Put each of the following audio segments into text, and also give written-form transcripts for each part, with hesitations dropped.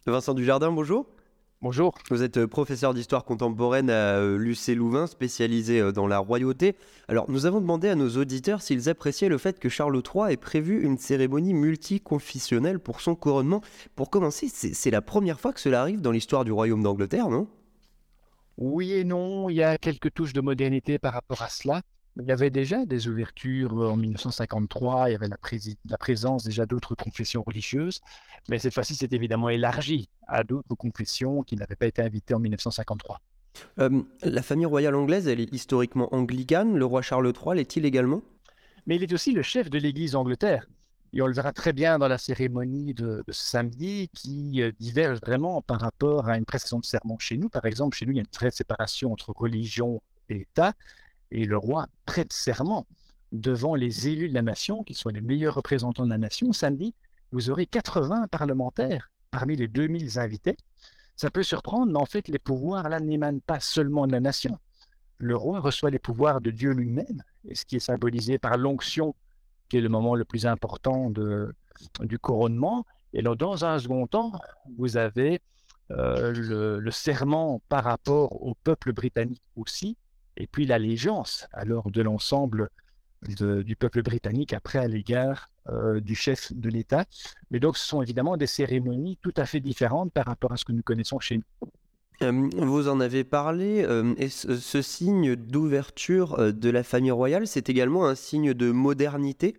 Vincent Dujardin, bonjour. Bonjour. Vous êtes professeur d'histoire contemporaine à l'UC Louvain, spécialisé dans la royauté. Alors, nous avons demandé à nos auditeurs s'ils appréciaient le fait que Charles III ait prévu une cérémonie multiconfessionnelle pour son couronnement. Pour commencer, c'est la première fois que cela arrive dans l'histoire du royaume d'Angleterre, non? Oui et non, il y a quelques touches de modernité par rapport à cela. Il y avait déjà des ouvertures en 1953, il y avait la présence déjà d'autres confessions religieuses, mais cette fois-ci, c'est évidemment élargi à d'autres confessions qui n'avaient pas été invitées en 1953. La famille royale anglaise, elle est historiquement anglicane. Le roi Charles III l'est-il également? Mais il est aussi le chef de l'Église d'Angleterre. Et on le verra très bien dans la cérémonie de ce samedi qui diverge vraiment par rapport à une prestation de serment chez nous. Par exemple, chez nous, il y a une vraie séparation entre religion et État. Et le roi prête serment devant les élus de la nation, qui sont les meilleurs représentants de la nation. Samedi, vous aurez 80 parlementaires parmi les 2000 invités. Ça peut surprendre, mais en fait, les pouvoirs là n'émanent pas seulement de la nation. Le roi reçoit les pouvoirs de Dieu lui-même, et ce qui est symbolisé par l'onction, qui est le moment le plus important du couronnement. Et alors, dans un second temps, vous avez le serment par rapport au peuple britannique aussi, et puis l'allégeance alors de l'ensemble du peuple britannique après à l'égard du chef de l'État. Mais donc, ce sont évidemment des cérémonies tout à fait différentes par rapport à ce que nous connaissons chez nous. Vous en avez parlé, et ce signe d'ouverture de la famille royale, c'est également un signe de modernité?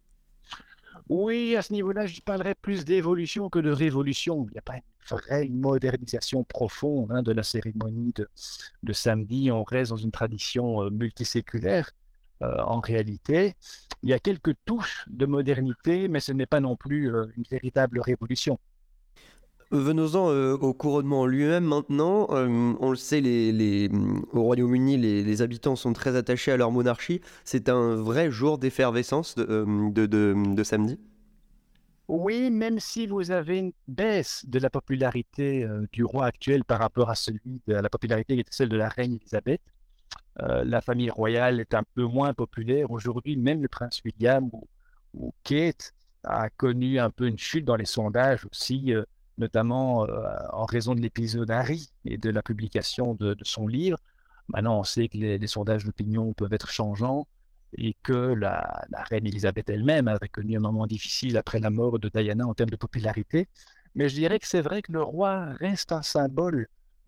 Oui, à ce niveau-là, je parlerais plus d'évolution que de révolution. Il n'y a pas une vraie modernisation profonde de la cérémonie de samedi. On reste dans une tradition multiséculaire. En réalité, il y a quelques touches de modernité, mais ce n'est pas non plus une véritable révolution. Venons-en au couronnement en lui-même maintenant. On le sait, au Royaume-Uni, les habitants sont très attachés à leur monarchie. C'est un vrai jour d'effervescence de samedi. Oui, même si vous avez une baisse de la popularité du roi actuel par rapport à la popularité qui était celle de la reine Elisabeth, la famille royale est un peu moins populaire. Aujourd'hui, même le prince William ou Kate a connu un peu une chute dans les sondages aussi, notamment en raison de l'épisode Harry et de la publication de son livre. Maintenant, on sait que les sondages d'opinion peuvent être changeants et que la reine Elisabeth elle-même avait connu un moment difficile après la mort de Diana en termes de popularité. Mais je dirais que c'est vrai que le roi reste un symbole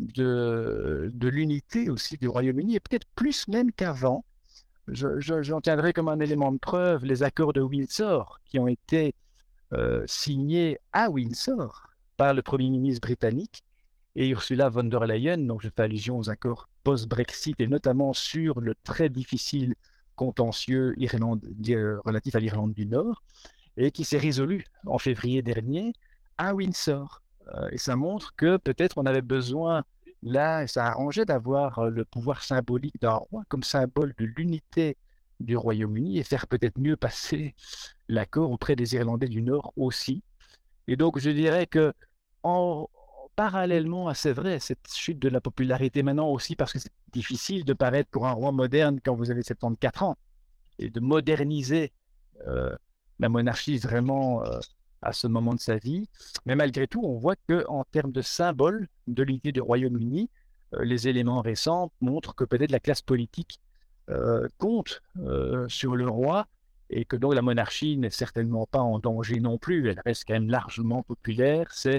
de l'unité aussi du Royaume-Uni, et peut-être plus même qu'avant. J'en tiendrai comme un élément de preuve les accords de Windsor qui ont été signés à Windsor par le Premier ministre britannique et Ursula von der Leyen. Donc je fais allusion aux accords post-Brexit et notamment sur le très difficile contentieux relatif à l'Irlande du Nord et qui s'est résolu en février dernier à Windsor. Et ça montre que peut-être on avait besoin, là, ça arrangeait d'avoir le pouvoir symbolique d'un roi comme symbole de l'unité du Royaume-Uni et faire peut-être mieux passer l'accord auprès des Irlandais du Nord aussi. Et donc, je dirais que en, parallèlement à, c'est vrai, cette chute de la popularité maintenant aussi, parce que c'est difficile de paraître pour un roi moderne quand vous avez 74 ans, et de moderniser euh, la monarchie vraiment à ce moment de sa vie. Mais malgré tout, on voit qu'en termes de symbole de l'unité du Royaume-Uni, les éléments récents montrent que peut-être la classe politique compte sur le roi et que donc la monarchie n'est certainement pas en danger non plus. Elle reste quand même largement populaire. C'est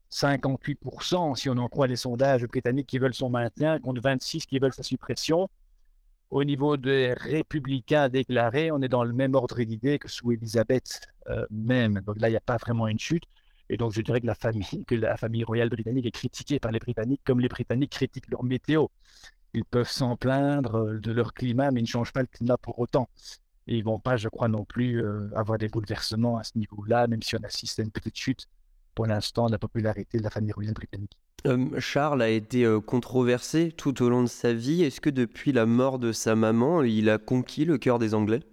58%, si on en croit les sondages britanniques, qui veulent son maintien, contre 26 qui veulent sa suppression. Au niveau des républicains déclarés, on est dans le même ordre d'idée que sous Élisabeth même. Donc là, il n'y a pas vraiment une chute. Et donc, je dirais que la famille royale britannique est critiquée par les Britanniques comme les Britanniques critiquent leur météo. Ils peuvent s'en plaindre de leur climat, mais ils ne changent pas le climat pour autant. Et ils ne vont pas, je crois, non plus avoir des bouleversements à ce niveau-là, même si on assiste à une petite chute pour l'instant de la popularité de la famille royale britannique. Charles a été controversé tout au long de sa vie. Est-ce que depuis la mort de sa maman, il a conquis le cœur des Anglais?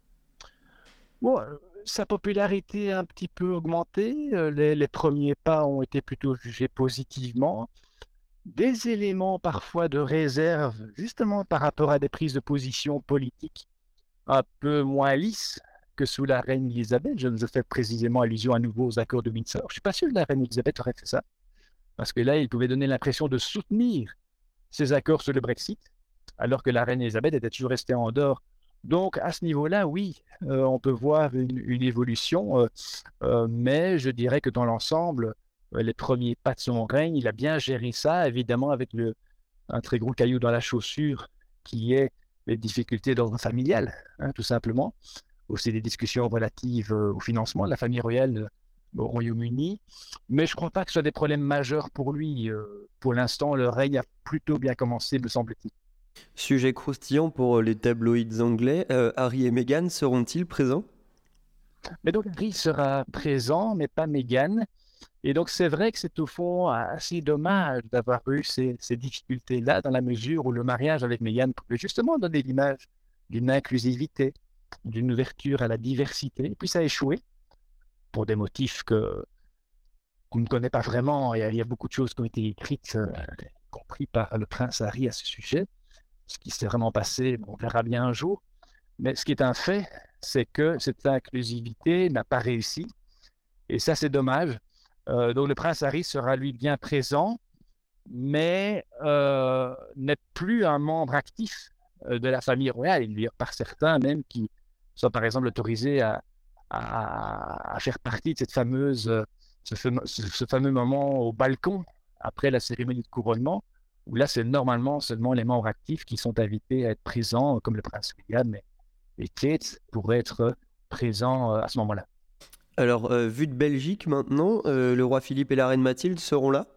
Bon, sa popularité a un petit peu augmenté. Les premiers pas ont été plutôt jugés positivement. Des éléments parfois de réserve, justement par rapport à des prises de position politiques un peu moins lisses que sous la reine Elisabeth. Je nous ai fait précisément allusion à nouveau aux accords de Windsor. Je ne suis pas sûr que la reine Elisabeth aurait fait ça. parce que là, il pouvait donner l'impression de soutenir ces accords sur le Brexit, alors que la reine Elisabeth était toujours restée en dehors. Donc, à ce niveau-là, oui, on peut voir une évolution, mais je dirais que dans l'ensemble, les premiers pas de son règne, il a bien géré ça, évidemment, avec un très gros caillou dans la chaussure, qui est les difficultés d'ordre familial, hein, tout simplement. Aussi des discussions relatives au financement de la famille royale au Royaume-Uni. Mais je ne crois pas que ce soit des problèmes majeurs pour lui. Pour l'instant, le règne a plutôt bien commencé, me semble-t-il. Sujet croustillant pour les tabloïds anglais, Harry et Meghan seront-ils présents? Mais donc, Harry sera présent, mais pas Meghan. Et donc, c'est vrai que c'est au fond assez dommage d'avoir eu ces difficultés-là, dans la mesure où le mariage avec Meghan pouvait justement donner l'image d'une inclusivité, d'une ouverture à la diversité. Et puis, ça a échoué pour des motifs qu'on ne connaît pas vraiment. Il y a beaucoup de choses qui ont été écrites, y compris par le prince Harry à ce sujet. Ce qui s'est vraiment passé, on verra bien un jour. Mais ce qui est un fait, c'est que cette inclusivité n'a pas réussi. Et ça, c'est dommage. Donc, le prince Harry sera, lui, bien présent, mais n'est plus un membre actif de la famille royale. Il y a par certains même qui sont, par exemple, autorisés à faire partie de ce fameux moment au balcon après la cérémonie de couronnement, où là, c'est normalement seulement les membres actifs qui sont invités à être présents, comme le prince William et Kate, pour être présents à ce moment-là. Alors, vu de Belgique maintenant, le roi Philippe et la reine Mathilde seront là?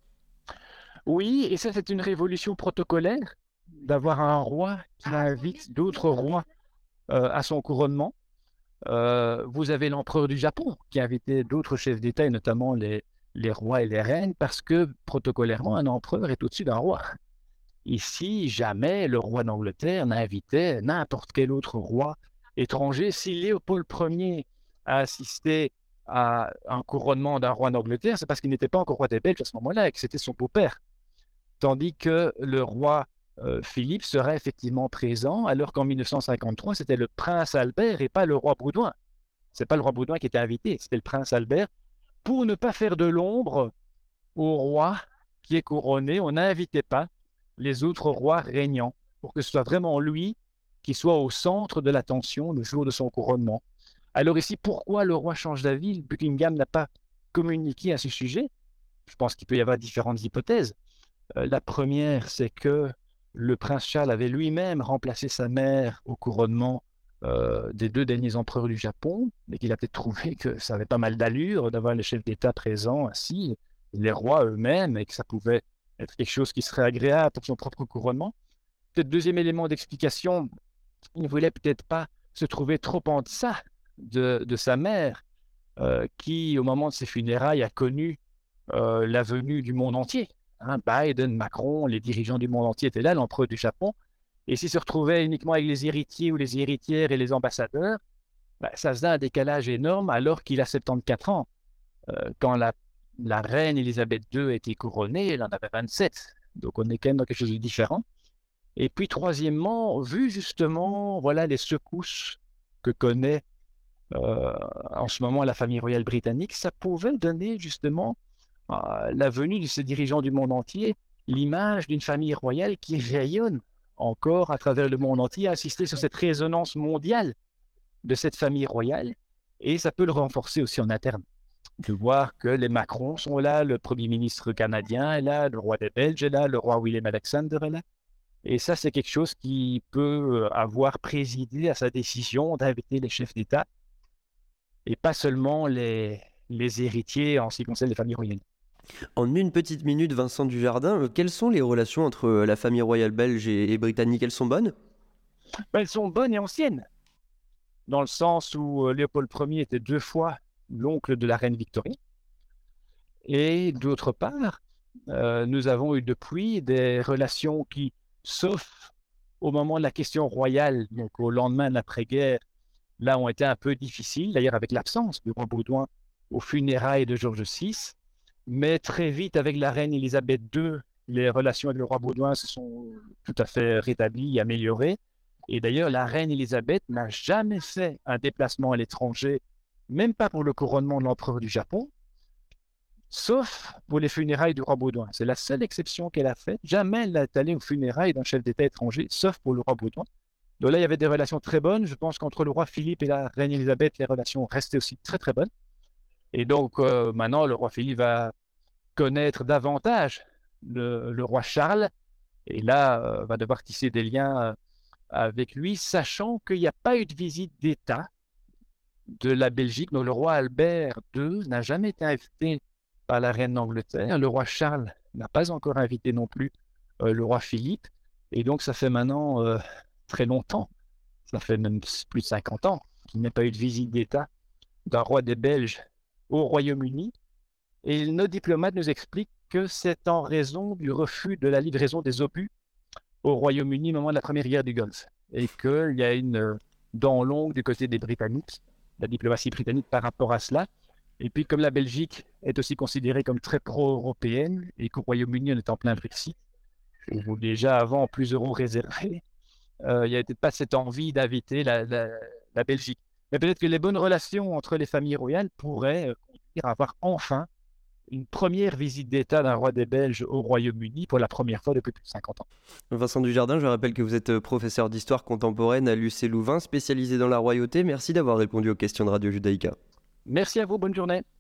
Oui, et ça, c'est une révolution protocolaire d'avoir un roi qui invite d'autres rois à son couronnement. Vous avez l'empereur du Japon qui a invité d'autres chefs d'État, et notamment les rois et les reines, parce que protocolairement, un empereur est au-dessus d'un roi. Ici, jamais le roi d'Angleterre n'invitait n'importe quel autre roi étranger. Si Léopold Ier a assisté à un couronnement d'un roi d'Angleterre, c'est parce qu'il n'était pas encore roi des Belges à ce moment-là et que c'était son beau-père. Tandis que le roi Philippe serait effectivement présent, alors qu'en 1953, c'était le prince Albert et pas le roi Baudouin. Ce n'est pas le roi Baudouin qui était invité, c'était le prince Albert. Pour ne pas faire de l'ombre au roi qui est couronné, on n'invitait pas les autres rois régnants, pour que ce soit vraiment lui qui soit au centre de l'attention le jour de son couronnement. Alors ici, pourquoi le roi change d'avis? Buckingham n'a pas communiqué à ce sujet. Je pense qu'il peut y avoir différentes hypothèses. La première, c'est que le prince Charles avait lui-même remplacé sa mère au couronnement des deux derniers empereurs du Japon, mais qu'il a peut-être trouvé que ça avait pas mal d'allure d'avoir les chefs d'État présents ainsi, les rois eux-mêmes, et que ça pouvait être quelque chose qui serait agréable pour son propre couronnement. Peut-être deuxième élément d'explication, il ne voulait peut-être pas se trouver trop en deçà de sa mère, qui, au moment de ses funérailles, a connu la venue du monde entier. Hein, Biden, Macron, les dirigeants du monde entier étaient là, l'empereur du Japon. Et s'il se retrouvait uniquement avec les héritiers ou les héritières et les ambassadeurs, ça faisait un décalage énorme alors qu'il a 74 ans. Quand la reine Elisabeth II a été couronnée, elle en avait 27. Donc on est quand même dans quelque chose de différent. Et puis troisièmement, vu justement voilà, les secousses que connaît en ce moment la famille royale britannique, ça pouvait donner justement la venue de ces dirigeants du monde entier, l'image d'une famille royale qui rayonne encore à travers le monde entier, assister sur cette résonance mondiale de cette famille royale, et ça peut le renforcer aussi en interne, de voir que les Macron sont là, le Premier ministre canadien est là, le roi des Belges est là, le roi William Alexander est là, et ça c'est quelque chose qui peut avoir présidé à sa décision d'inviter les chefs d'État, et pas seulement les héritiers en ce qui concerne les familles royales. En une petite minute, Vincent Dujardin, quelles sont les relations entre la famille royale belge et britannique? Elles sont bonnes? Elles sont bonnes et anciennes, dans le sens où Léopold Ier était 2 fois l'oncle de la reine Victoria. Et d'autre part, nous avons eu depuis des relations qui, sauf au moment de la question royale, donc au lendemain de l'après-guerre, là ont été un peu difficiles, d'ailleurs avec l'absence du roi Baudouin aux funérailles de George VI, mais très vite avec la reine Elisabeth II, les relations avec le roi Baudouin se sont tout à fait rétablies, améliorées. Et d'ailleurs, la reine Elisabeth n'a jamais fait un déplacement à l'étranger, même pas pour le couronnement de l'empereur du Japon. sauf pour les funérailles du roi Baudouin. C'est la seule exception qu'elle a faite. Jamais elle n'est allée aux funérailles d'un chef d'État étranger, sauf pour le roi Baudouin. Donc là, il y avait des relations très bonnes. Je pense qu'entre le roi Philippe et la reine Elisabeth, les relations restaient aussi très très bonnes. Et donc maintenant, le roi Philippe va connaître davantage le roi Charles, et là, va devoir tisser des liens avec lui, sachant qu'il n'y a pas eu de visite d'État de la Belgique. Donc le roi Albert II n'a jamais été invité par la reine d'Angleterre. Le roi Charles n'a pas encore invité non plus le roi Philippe. Et donc ça fait maintenant très longtemps, ça fait même plus de 50 ans qu'il n'y a pas eu de visite d'État d'un roi des Belges au Royaume-Uni. Et nos diplomates nous expliquent que c'est en raison du refus de la livraison des obus au Royaume-Uni au moment de la première guerre du Golfe. Et qu'il y a une dent longue du côté des Britanniques, la diplomatie britannique par rapport à cela. Et puis comme la Belgique est aussi considérée comme très pro-européenne et qu'au Royaume-Uni on est en plein Brexit, ou déjà avant plus euro réservé, il n'y avait pas cette envie d'inviter la Belgique. Mais peut-être que les bonnes relations entre les familles royales pourraient conduire à avoir enfin une première visite d'État d'un roi des Belges au Royaume-Uni pour la première fois depuis plus de 50 ans. Vincent Dujardin, je rappelle que vous êtes professeur d'histoire contemporaine à l'UC Louvain, spécialisé dans la royauté. Merci d'avoir répondu aux questions de Radio Judaïka. Merci à vous, bonne journée.